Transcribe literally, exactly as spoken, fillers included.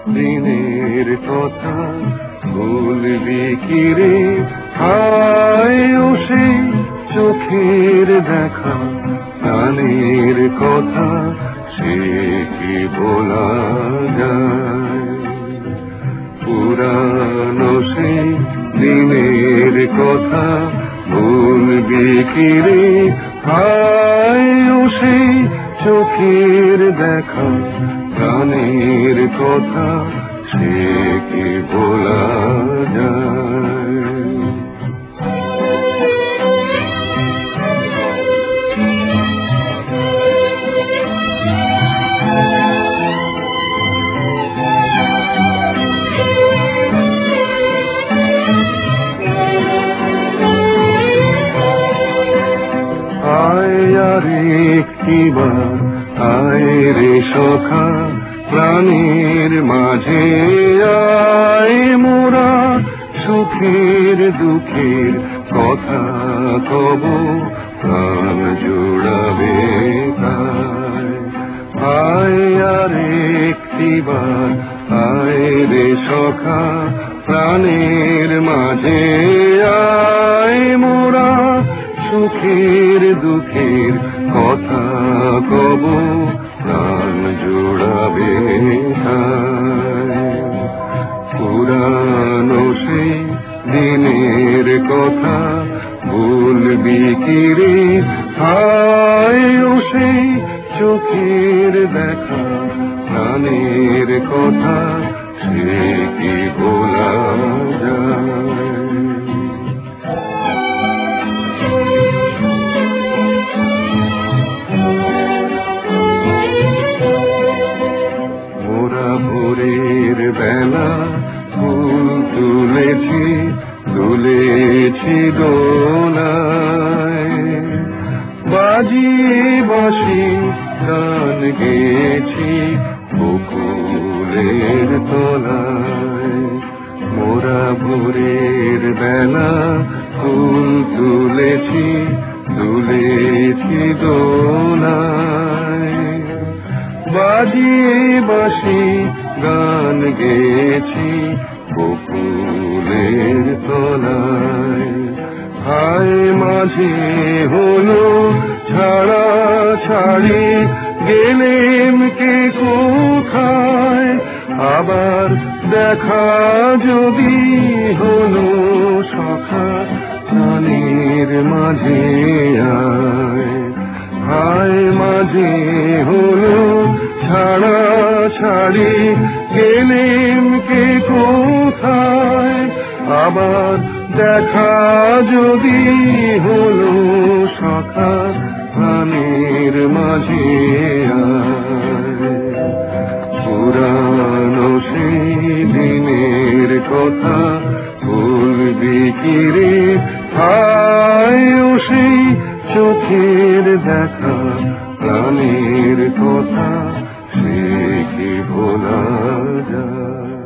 দিনের কথা ভুলবি কি রে? হায় ও সেই চোখের দেখা, প্রাণের কথা সে কি ভোলা যায়? পুরানো সেই দিনের কথা ভুলবি কি রে? হায় ও সেই চোখের দেখা, প্রাণের কথা সে কি ভোলা যায়? একটিবার আয় রে সখা, প্রাণের মাঝে আয় মোরা, সুখের দুঃখের কথা কব, প্রাণ জুড়াবে তাই। আয় আর একটিবার আয় রে সখা, প্রাণের মাঝে আয় মোরা, সুখের দুঃখের কথা কব, প্রাণ জোড়াবে তাই। পুরানো সেই দিনের কথা ভুলবি কি রে? হায় ও সেই চোখের দেখা, প্রাণের কথা সে কি ভোলা যায়? ভোরের বেলা ফুল তুলেছি, তুলেছি দোলায়, বাজিয়ে বাঁশি গান গেয়েছি বকুলের তলায়। মোরা ভোরের বেলা ফুল তুলেছি, তুলেছি দোলায়, বাজিয়ে বাঁশি গান গেয়েছি বকুলের তলায়। হায় মাঝে হলো ছাড়া ছাড়ি, গেলেম কে কোথায়? আবার দেখা যদি হলো সখা, প্রাণের মাঝে আয়। হায় মাঝে হলো ছাড়া ছাড়ি, গেলেম কে কোথায়? আবার দেখা যদি হলো সখা, প্রাণের মাঝে আয়। পুরানো সেই দিনের কথা ভুলবি কি রে? হায় ও সেই চোখের দেখা, প্রাণের কথা সে কি ভোলা যায়?